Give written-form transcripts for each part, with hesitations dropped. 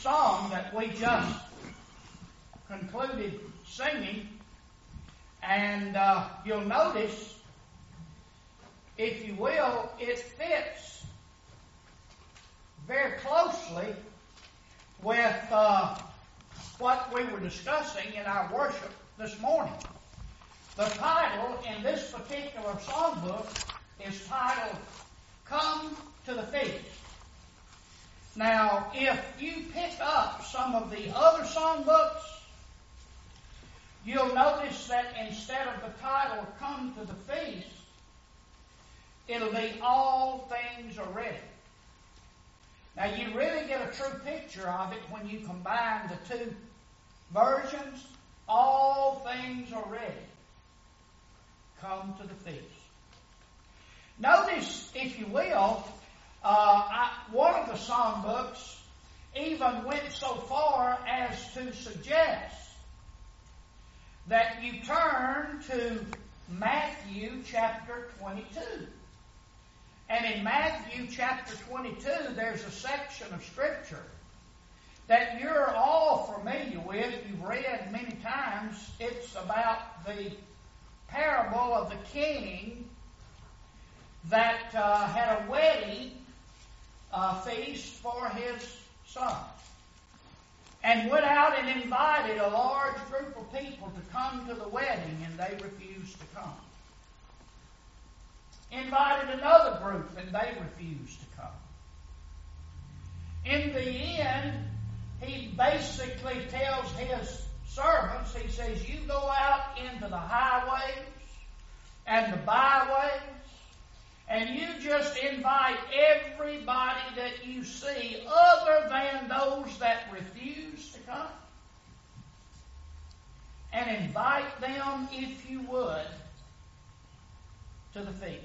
song that we just concluded singing, and you'll notice, if you will, it fits very closely with what we were discussing in our worship this morning. The title in this particular songbook is titled, Come to the Feast. Now, if you pick up some of the other songbooks, you'll notice that instead of the title, Come to the Feast, it'll be All Things Are Ready. Now, you really get a true picture of it when you combine the two versions. All things are ready. Come to the feast. Notice, if you will, one of the songbooks even went so far as to suggest that you turn to Matthew chapter 22. And in Matthew chapter 22, there's a section of Scripture that you're all familiar with. You've read many times. It's about the parable of the king that had a wedding feast for his son, and went out and invited a large group of people to come to the wedding, and they refused to come. Invited another group, and they refused to come. In the end, he basically tells his servants, he says, you go out into the highways and the byways, and you just invite everybody that you see other than those that refuse to come. And invite them, if you would, to the feast.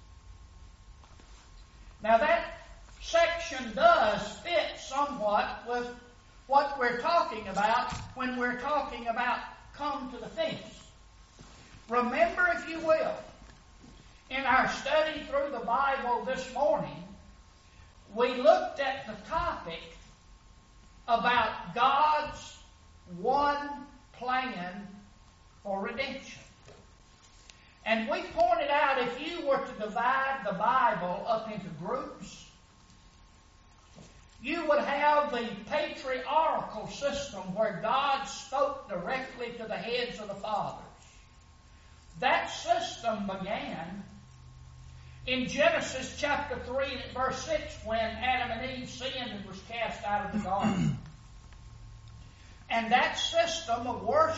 Now that section does fit somewhat with what we're talking about when we're talking about come to the feast. Remember, if you will, in our study through the Bible this morning, we looked at the topic about God's one plan for redemption. And we pointed out, if you were to divide the Bible up into groups, you would have the patriarchal system where God spoke directly to the heads of the fathers. That system began in Genesis chapter 3 and verse 6 when Adam and Eve sinned and was cast out of the garden. And that system of worship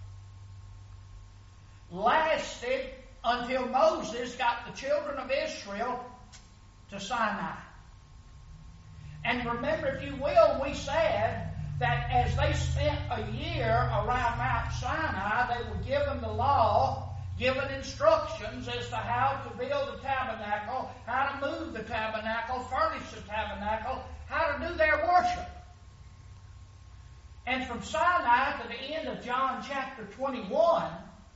lasted until Moses got the children of Israel to Sinai. And remember, if you will, we said that as they spent a year around Mount Sinai, they were given the law, given instructions as to how to build the tabernacle, how to move the tabernacle, furnish the tabernacle, how to do their worship. And from Sinai to the end of John chapter 21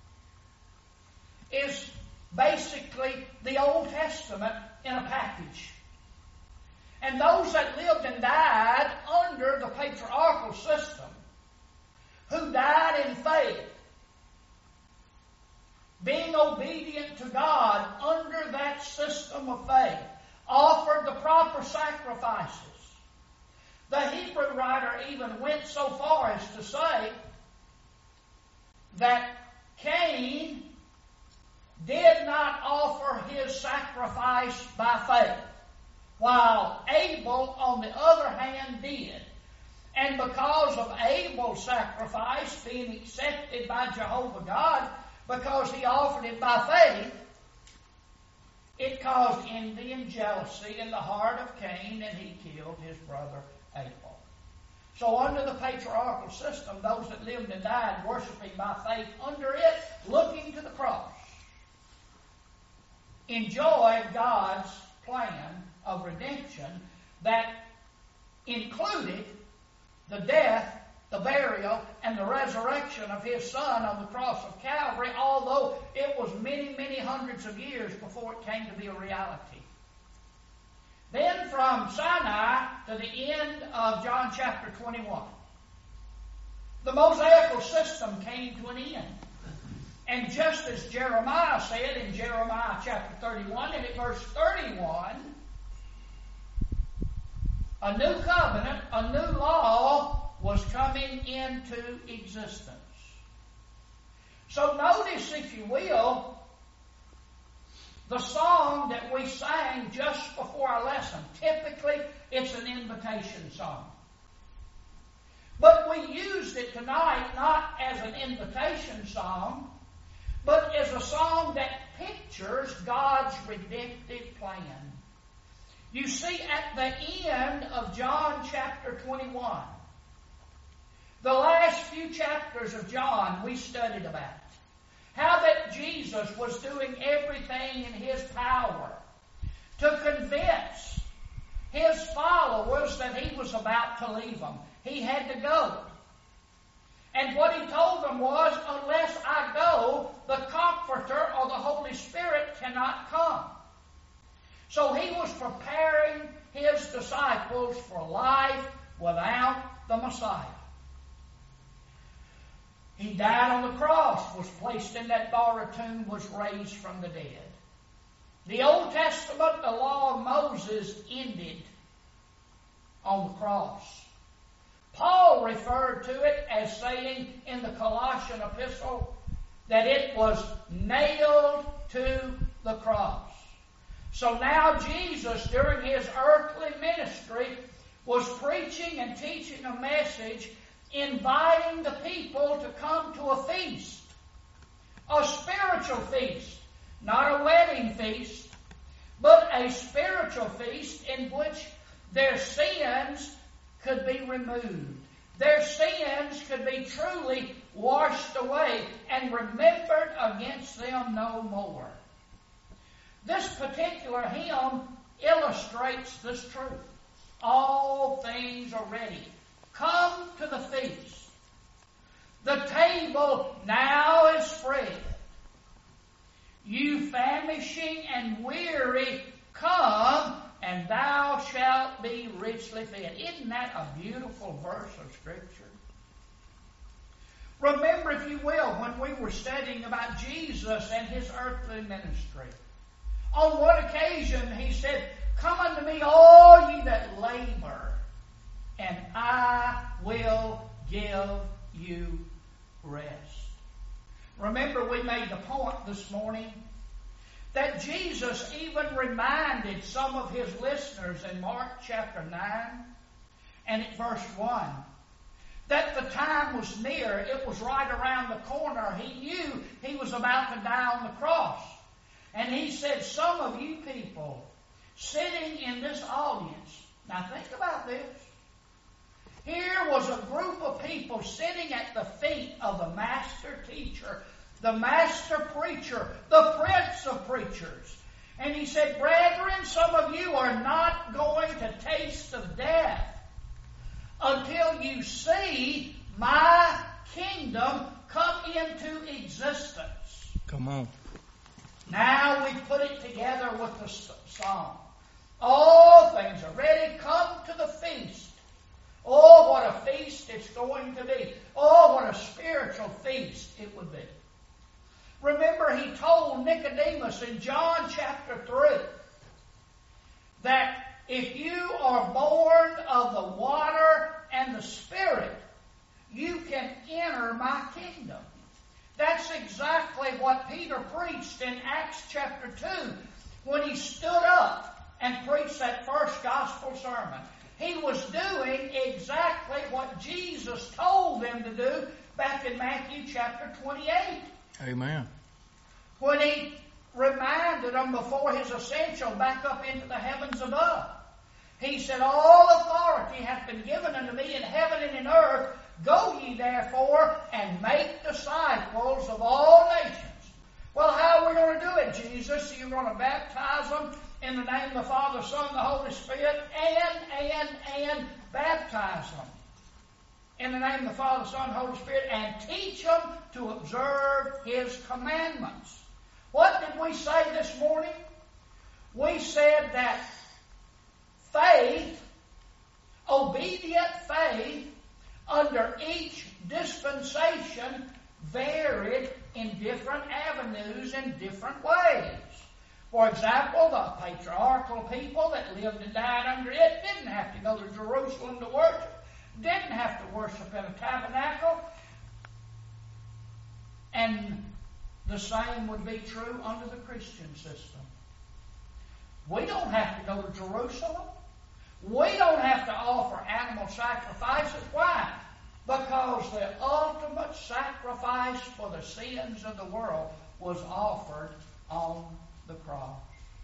is basically the Old Testament in a package. And those that lived and died under the patriarchal system, who died in faith, being obedient to God under that system of faith, offered the proper sacrifices. The Hebrew writer even went so far as to say that Cain did not offer his sacrifice by faith, while Abel, on the other hand, did. And because of Abel's sacrifice being accepted by Jehovah God, because he offered it by faith, it caused envy and jealousy in the heart of Cain, and he killed his brother Abel. So under the patriarchal system, those that lived and died worshiping by faith under it, looking to the cross, enjoyed God's plan of redemption that included the death, the burial, and the resurrection of his Son on the cross of Calvary, although it was many, many hundreds of years before it came to be a reality. Then from Sinai to the end of John chapter 21, the Mosaical system came to an end. And just as Jeremiah said in Jeremiah chapter 31 and at verse 31, a new covenant, a new law was coming into existence. So notice, if you will, the song that we sang just before our lesson. Typically, it's an invitation song. But we used it tonight not as an invitation song, but as a song that pictures God's redemptive plan. You see, at the end of John chapter 21, the last few chapters of John we studied about, how that Jesus was doing everything in His power to convince His followers that He was about to leave them. He had to go. And what He told them was, unless I go, the Comforter or the Holy Spirit cannot come. So He was preparing His disciples for life without the Messiah. He died on the cross, was placed in that borrowed tomb, was raised from the dead. The Old Testament, the law of Moses, ended on the cross. Paul referred to it as saying in the Colossian epistle that it was nailed to the cross. So now Jesus, during His earthly ministry, was preaching and teaching a message inviting the people to come to a feast, a spiritual feast, not a wedding feast, but a spiritual feast in which their sins could be removed. Their sins could be truly washed away and remembered against them no more. This particular hymn illustrates this truth. All things are ready. Come to the feast. The table now is spread. You famishing and weary, come, and thou shalt be richly fed. Isn't that a beautiful verse of Scripture? Remember, if you will, when we were studying about Jesus and His earthly ministry. On one occasion, He said, come unto me, all ye that labor, and I will give you rest. Remember, we made the point this morning that Jesus even reminded some of His listeners in Mark chapter 9 and at verse 1 that the time was near. It was right around the corner. He knew He was about to die on the cross. And He said, some of you people sitting in this audience, now think about this. Here was a group of people sitting at the feet of the master teacher, the master preacher, the prince of preachers. And He said, brethren, some of you are not going to taste of death until you see my kingdom come into existence. Come on. Now we put it together with the song. All things are ready. Come to the feast. Oh, what a feast it's going to be. Oh, what a spiritual feast it would be. Remember, He told Nicodemus in John chapter 3 that if you are born of the water and the Spirit, you can enter my kingdom. That's exactly what Peter preached in Acts chapter 2 when he stood up and preached that first gospel sermon. He was doing exactly what Jesus told them to do back in Matthew chapter 28. Amen. When He reminded them before His ascension back up into the heavens above. He said, all authority hath been given unto me in heaven and in earth. Go ye therefore and make disciples of all nations. Well, how are we going to do it, Jesus? You're going to baptize them in the name of the Father, Son, and the Holy Spirit, and baptize them in the name of the Father, Son, and Holy Spirit, and teach them to observe His commandments. What did we say this morning? We said that faith, obedient faith, under each dispensation varied in different avenues and different ways. For example, the patriarchal people that lived and died under it didn't have to go to Jerusalem to worship, didn't have to worship in a tabernacle, and the same would be true under the Christian system. We don't have to go to Jerusalem. We don't have to offer animal sacrifices. Why? Because the ultimate sacrifice for the sins of the world was offered on the cross.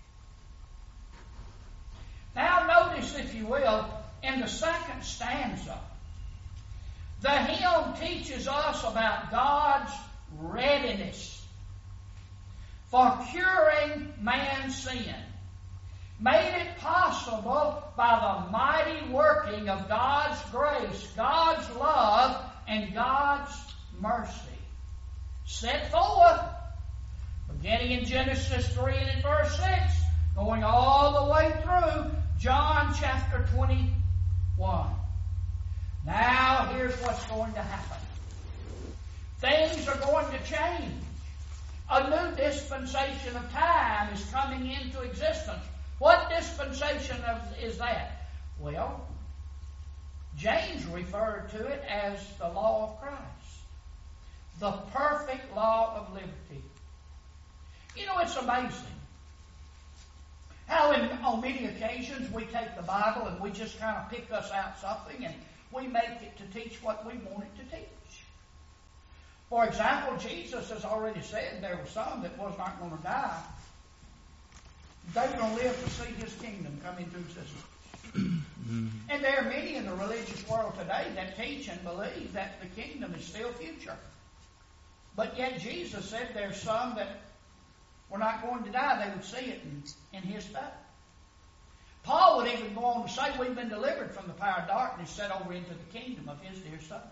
Now notice, if you will, in the second stanza, the hymn teaches us about God's readiness for curing man's sin, made it possible by the mighty working of God's grace, God's love, and God's mercy. Set forth, beginning in Genesis 3 and in verse 6, going all the way through John chapter 21. Now here's what's going to happen. Things are going to change. A new dispensation of time is coming into existence. What dispensation is that? Well, James referred to it as the law of Christ, the perfect law of liberty. You know, it's amazing how on many occasions we take the Bible and we just kind of pick us out something and we make it to teach what we want it to teach. For example, Jesus has already said there were some that was not going to die. They were going to live to see His kingdom come into existence. And there are many in the religious world today that teach and believe that the kingdom is still future. But yet Jesus said there's some that were not going to die. They would see it in His day. Paul would even go on to say we've been delivered from the power of darkness, set over into the kingdom of His dear Son.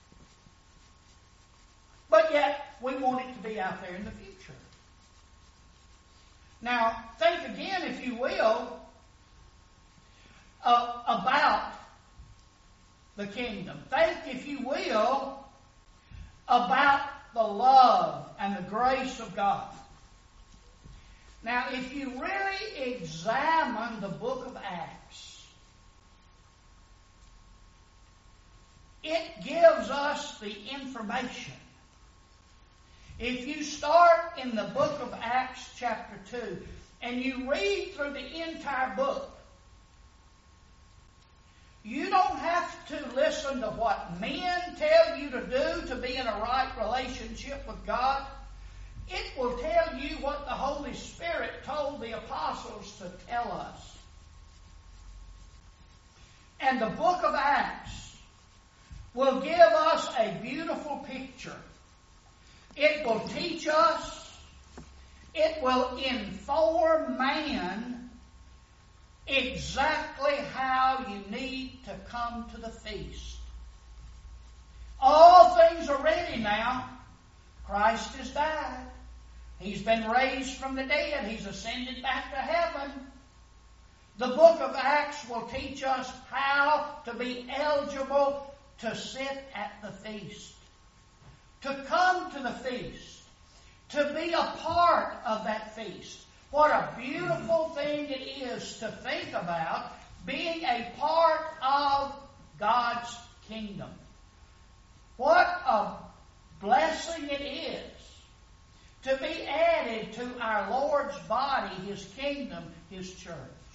But yet, we want it to be out there in the future. Now, think again, if you will, about the kingdom. Think, if you will, about the love and the grace of God. Now, if you really examine the book of Acts, it gives us the information. If you start in the book of Acts chapter 2 and you read through the entire book, you don't have to listen to what men tell you to do to be in a right relationship with God. It will tell you what the Holy Spirit told the apostles to tell us. And the book of Acts will give us a beautiful picture. It will teach us, it will inform man exactly how you need to come to the feast. All things are ready now. Christ has died. He's been raised from the dead. He's ascended back to heaven. The book of Acts will teach us how to be eligible to sit at the feast, to come to the feast, to be a part of that feast. What a beautiful thing it is to think about being a part of God's kingdom. What a blessing it is to be added to our Lord's body, His kingdom, His church.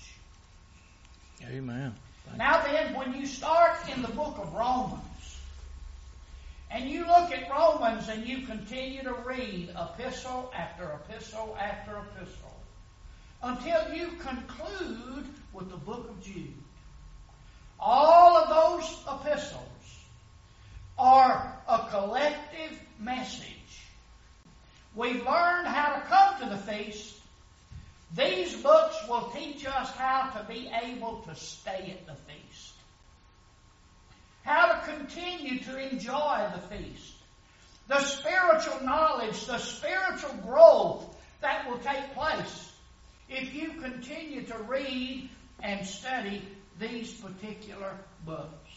Amen. Now then, when you start in the book of Romans, and you look at Romans and you continue to read epistle after epistle after epistle, until you conclude with the book of Jude. All of those epistles are a collective message. We've learned how to come to the feast. These books will teach us how to be able to stay at the feast, how to continue to enjoy the feast, the spiritual knowledge, the spiritual growth that will take place if you continue to read and study these particular books.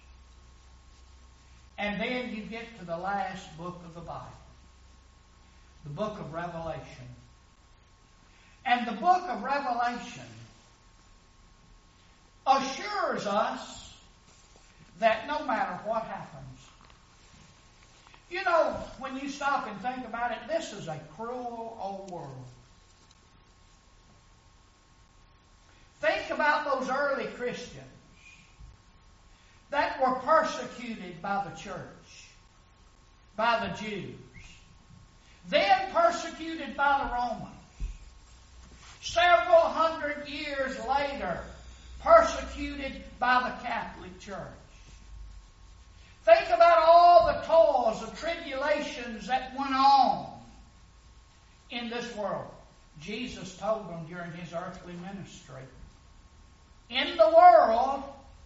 And then you get to the last book of the Bible, the book of Revelation. And the book of Revelation assures us that no matter what happens, you know, when you stop and think about it, this is a cruel old world. Think about those early Christians that were persecuted by the church, by the Jews, then persecuted by the Romans. Several hundred years later, persecuted by the Catholic Church. Think about all the toils, the tribulations that went on in this world. Jesus told them during His earthly ministry, in the world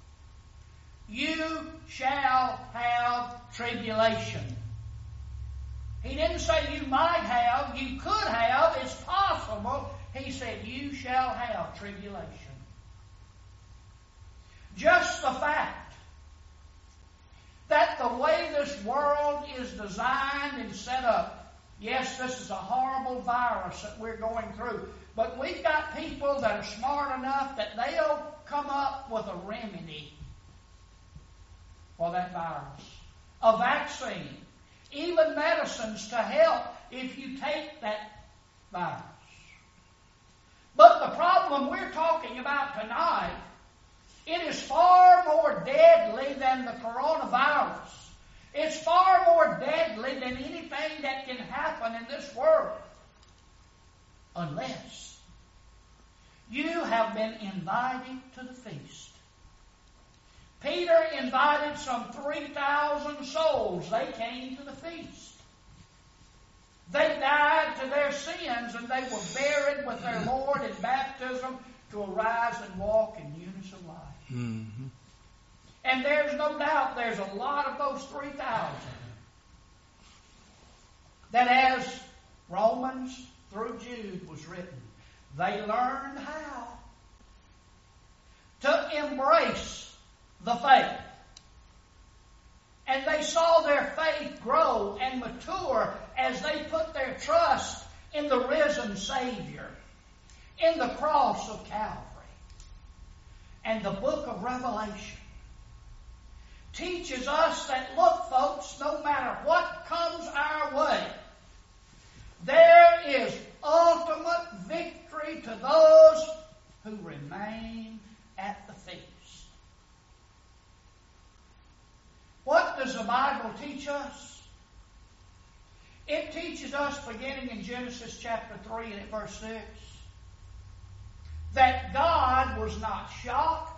you shall have tribulation. He didn't say you might have, you could have, it's possible. He said you shall have tribulation. Just the fact that the way this world is designed and set up, yes, this is a horrible virus that we're going through, but we've got people that are smart enough that they'll come up with a remedy for that virus, a vaccine, even medicines to help if you take that virus. But the problem we're talking about tonight, it is far more deadly than the coronavirus. It's far more deadly than anything that can happen in this world. Unless you have been invited to the feast. Peter invited some 3,000 souls. They came to the feast. They died to their sins and they were buried with their Lord in baptism to arise and walk in newness of life. Mm-hmm. And there's no doubt there's a lot of those 3,000 that as Romans through Jude was written, they learned how to embrace the faith. And they saw their faith grow and mature as they put their trust in the risen Savior, in the cross of Calvary. And the book of Revelation teaches us that, look, folks, no matter what comes our way, there is ultimate victory to those who remain at the feast. What does the Bible teach us? It teaches us, beginning in Genesis chapter 3 and at verse 6, that God was not shocked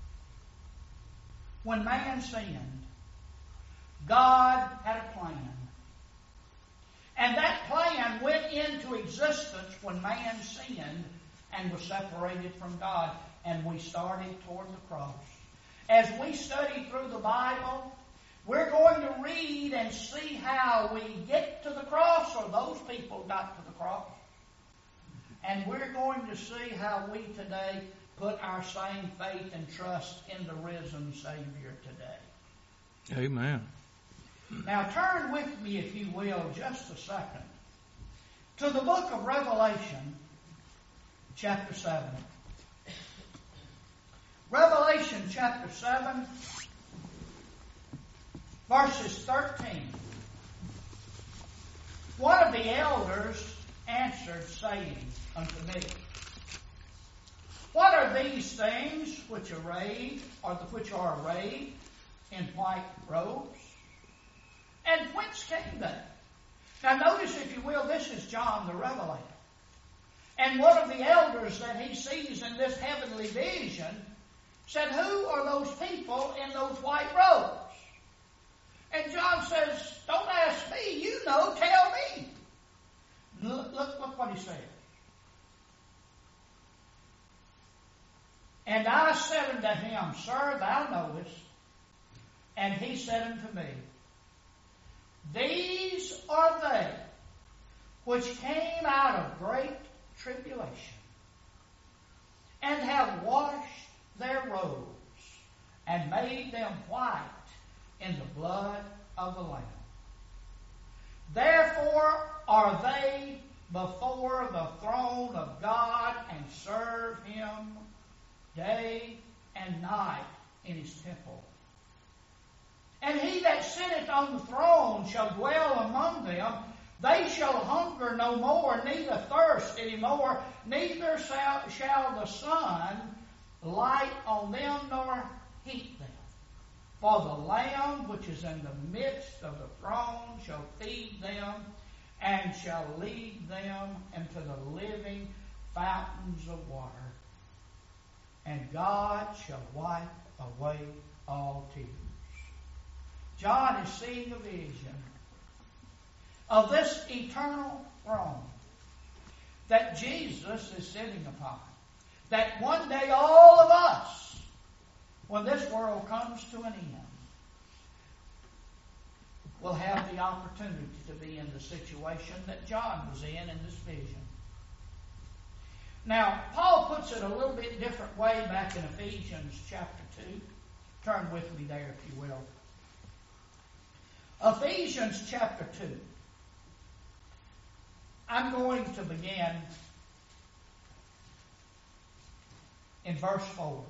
when man sinned. God had a plan. And that plan went into existence when man sinned and was separated from God, and we started toward the cross. As we study through the Bible, we're going to read and see how we get to the cross, or those people got to the cross. And we're going to see how we today put our same faith and trust in the risen Savior today. Amen. Now turn with me, if you will, just a second, to the book of Revelation, chapter 7. Revelation chapter 7, verses 13. One of the elders answered, saying unto me, What are these things which are arrayed in white robes? And whence came they? Now notice, if you will, this is John the Revelator. And one of the elders that he sees in this heavenly vision said, Who are those people in those white robes? And John says, Don't ask me, you know, tell me. Look what he said. And I said unto him, Sir, thou knowest. And he said unto me, These are they which came out of great tribulation, and have washed their robes and made them white in the blood of the Lamb. Therefore are they before the throne of God and serve Him day and night in His temple. And He that sitteth on the throne shall dwell among them. They shall hunger no more, neither thirst any more, neither shall the sun light on them nor heat them. For the Lamb which is in the midst of the throne shall feed them, and shall lead them into the living fountains of water. And God shall wipe away all tears. John is seeing a vision of this eternal throne that Jesus is sitting upon. That one day all of us, when this world comes to an end, will have the opportunity to be in the situation that John was in this vision. Now, Paul puts it a little bit different way back in Ephesians chapter 2. Turn with me there, if you will. Ephesians chapter 2. I'm going to begin in verse 4.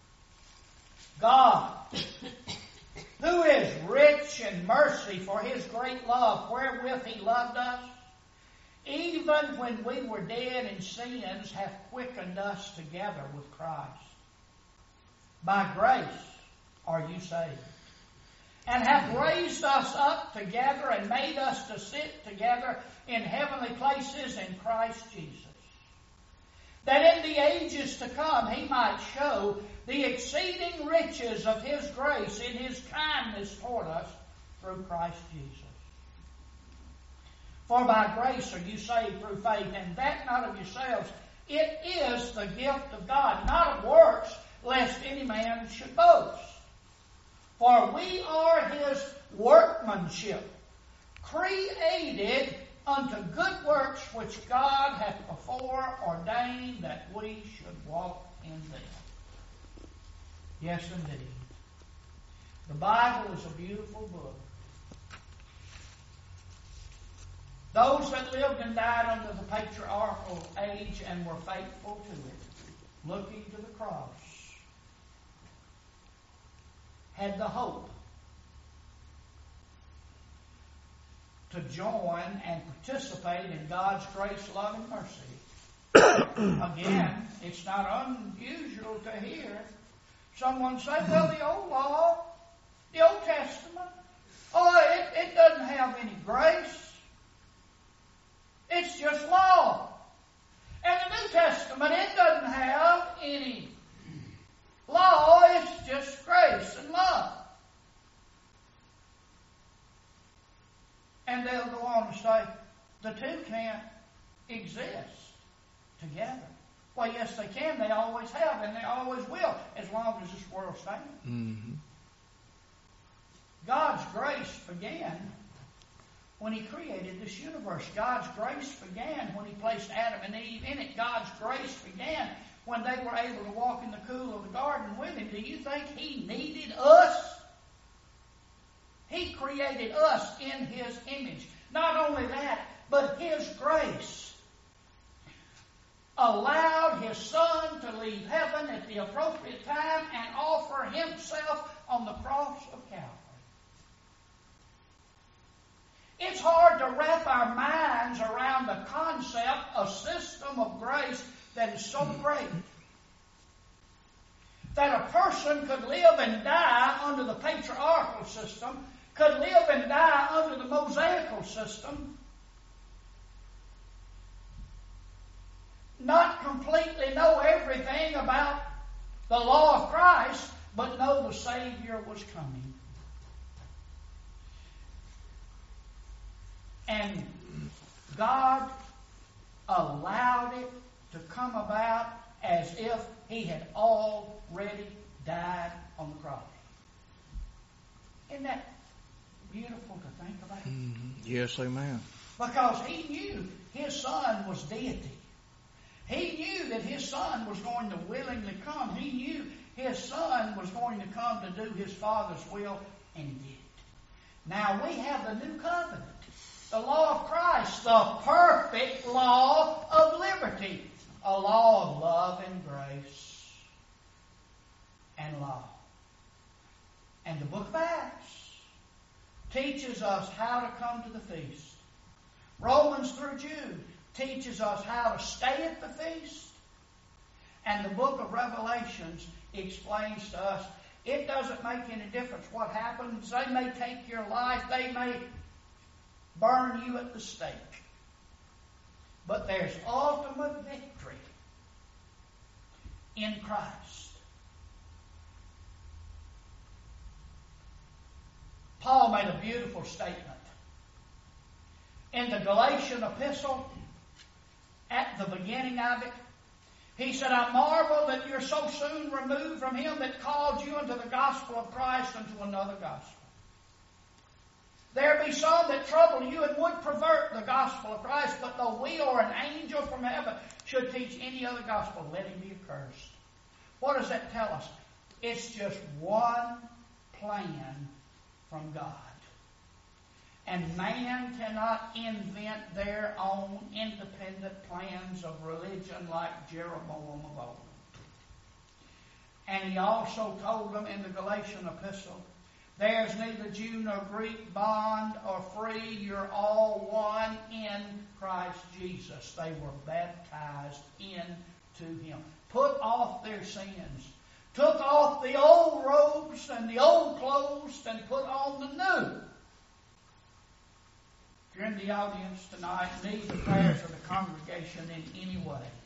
God, who is rich in mercy for His great love, wherewith He loved us, even when we were dead in sins, hath quickened us together with Christ. By grace are you saved, and hath raised us up together and made us to sit together in heavenly places in Christ Jesus, that in the ages to come He might show the exceeding riches of His grace in His kindness toward us through Christ Jesus. For by grace are you saved through faith, and that not of yourselves. It is the gift of God, not of works, lest any man should boast. For we are His workmanship, created unto good works which God hath before ordained that we should walk in them. Yes, indeed. The Bible is a beautiful book. Those that lived and died under the patriarchal age and were faithful to it, looking to the cross, had the hope to join and participate in God's grace, love, and mercy. Again, it's not unusual to hear someone say, well, the old law, the Old Testament, it doesn't have any grace. It's just law. And the New Testament, it doesn't have any law. It's just grace and love. And they'll go on to say, the two can't exist together. Well, yes, they can. They always have, and they always will, as long as this world stands. Mm-hmm. God's grace began when He created this universe. God's grace began when He placed Adam and Eve in it. God's grace began when they were able to walk in the cool of the garden with Him. Do you think He needed us? He created us in His image. Not only that, but His grace allowed His Son to leave heaven at the appropriate time and offer Himself on the cross of Calvary. It's hard to wrap our minds around the concept of system of grace that is so great that a person could live and die under the patriarchal system, could live and die under the Mosaical system, not completely know everything about the law of Christ, but know the Savior was coming. And God allowed it to come about as if He had already died on the cross. Isn't that beautiful to think about? Mm-hmm. Yes, amen. Because He knew His Son was deity. He knew that His Son was going to willingly come. He knew His Son was going to come to do His Father's will, and He did. Now we have the new covenant, the law of Christ, the perfect law of liberty, a law of love and grace and law. And the book of Acts teaches us how to come to the feast. Romans through Jude teaches us how to stay at the feast. And the book of Revelations explains to us it doesn't make any difference what happens. They may take your life. They may burn you at the stake. But there's ultimate victory in Christ. Paul made a beautiful statement in the Galatian epistle at the beginning of it. He said, I marvel that you're so soon removed from Him that called you into the gospel of Christ unto another gospel. There be some that trouble you and would pervert the gospel of Christ, but though we or an angel from heaven should teach any other gospel, let him be accursed. What does that tell us? It's just one plan from God. And man cannot invent their own independent plans of religion like Jeroboam of old. And he also told them in the Galatian epistle, there's neither Jew nor Greek, bond or free, you're all one in Christ Jesus. They were baptized into Him. Put off their sins. Took off the old robes and the old clothes and put on the new. If you're in the audience tonight, need the prayers of the congregation in any way,